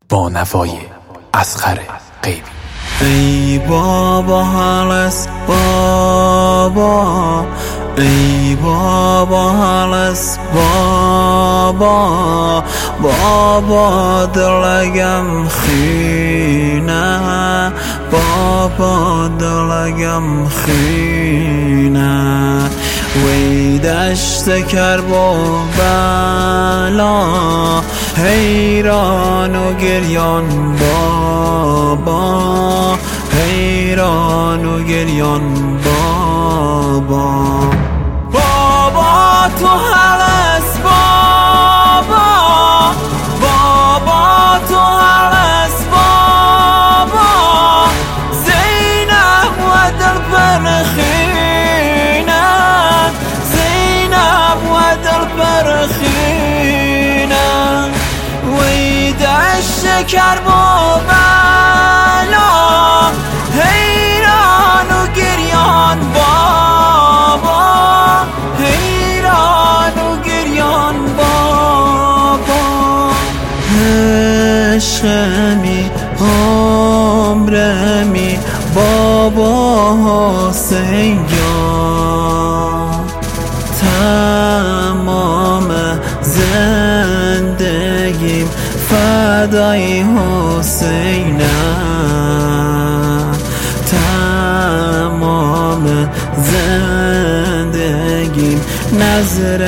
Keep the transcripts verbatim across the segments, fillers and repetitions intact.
با نوای اصغر غیبی. ای بابا هلس بابا، ای بابا هلس بابا، بابا دلگم خینه، بابا دلگم خینه. وی دشت کرب و بلا، حیران و گریان بابا، حیران و گریان بابا. بابا تو هلس بابا، بابا تو هلس بابا، زینب و دل پرخینه، زینب و دل پرخینه. وی دشت کرب و بلا، حیران و گریان بابا، حیران و گریان بابا. عشقمی عمرمی بابا حسین جان، تمام زندگیم فدای حسینم، تمام زندگیم نظر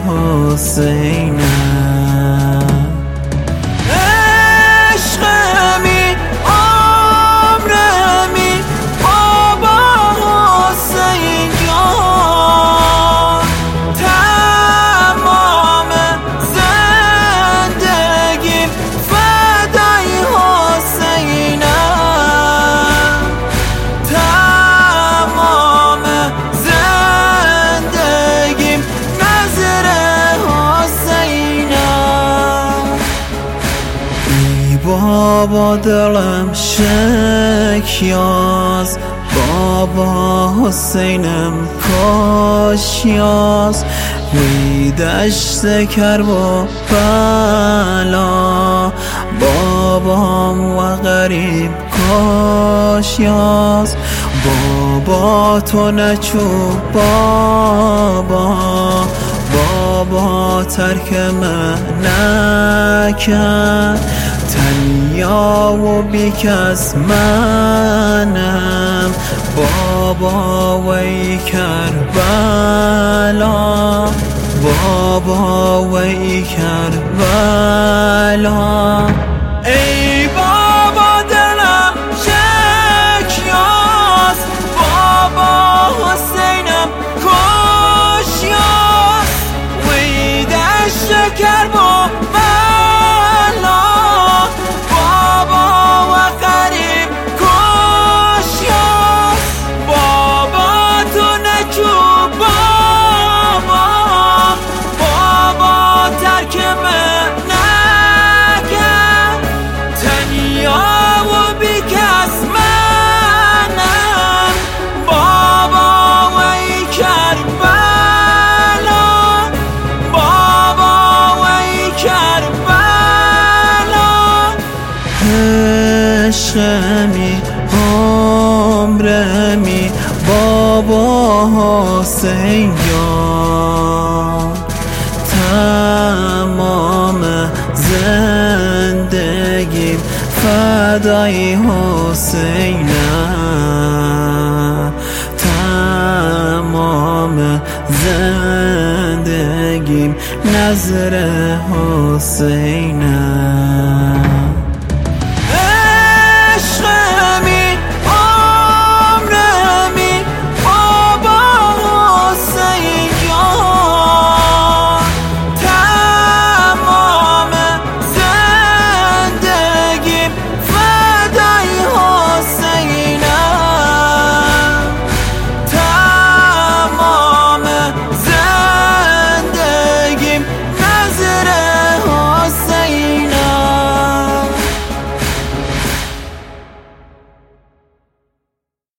حسینم. عشقمی عمرمی بابا حسین جان، تمام زندگیم فدای حسینم، تمام زندگیم نظر حسینم. ای بابا دلم شکیاز، بابا حسینم کاشیاز. وی دشت کرب و بلا، بابام و غریب کاشیاز. بابا تو نچو بابا، بابا ترک من نکن. تنیا و بی کس منم بابا، وی کربلا، بابا وی کربلا. ای بابا دلم شکیاز، بابا حسینم کاشیاز. وی دشت کرب و بلا، بابا و غریب کاشیاز. بابا تو نچو بابا، بابا ترک من نکن. تنیا و بی کس منم بابا، وی کربلا، بابا وی کربلا. عشقمی عمرمی بابا حسین جان، تمام زندگیم فدای حسینم، تمام زندگیم نظر حسینم.